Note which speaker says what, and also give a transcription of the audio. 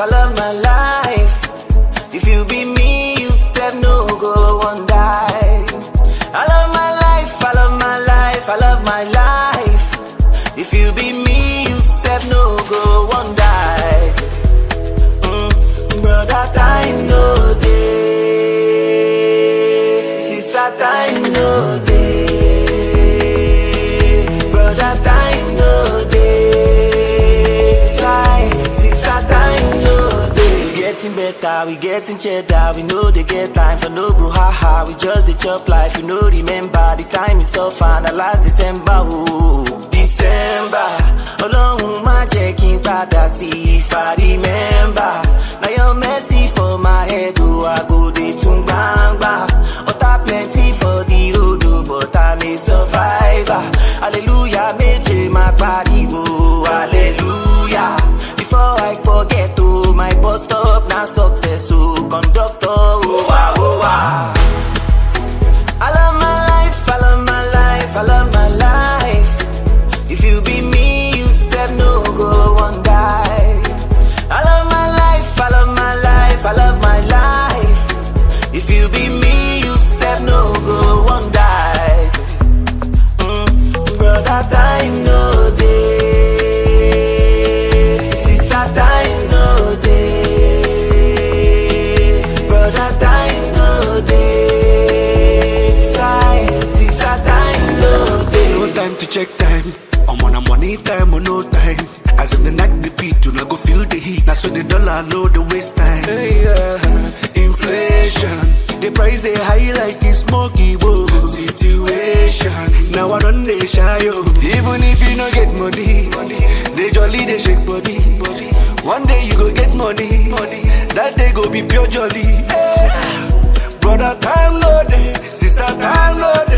Speaker 1: I love my life. If you be me, you said no go one die. I love my life, I love my life, I love my life. If you be me, you said no go one die. Brother, time no day. Sister, time no day. Brother, time no day. Sister, time no day. It's getting better, we getting cheddar. We know they get time for no brouhaha. We just the chop life, you know. Remember the time is so fun. The last December, oh December. Ọlọ́run má jẹ́ kí n padà sí if I remember. Now your mercy for my head, oh I go dey tún gbangba. Ọ̀tá plenty for the road, oh, but I'm a survivor. Hallelujah, méje máa pariwo, hallelujah. Before I forget, oh my bus stop na success, oh conductor, oh wow, oh wow. I love my life, I love my life, I love my life. If you be me, you said no go one die. I love my life, I love my life, I love my life. If you be me, you said no go one die. Brother, time no day. Sister, time no day. Brother, time no day. Sister, time no day.
Speaker 2: No time to check time. I'm on a money time or no time. As in the night the beat, you not go feel the heat. Now so the dollar know the waste time. Hey, inflation, the price they high like it's smoky, whoa. Situation, now I run they shy, yo. Even if you no get money, they jolly, they shake body. One day you go get money, that day go be pure jolly. Brother, time no day, sister, time no day.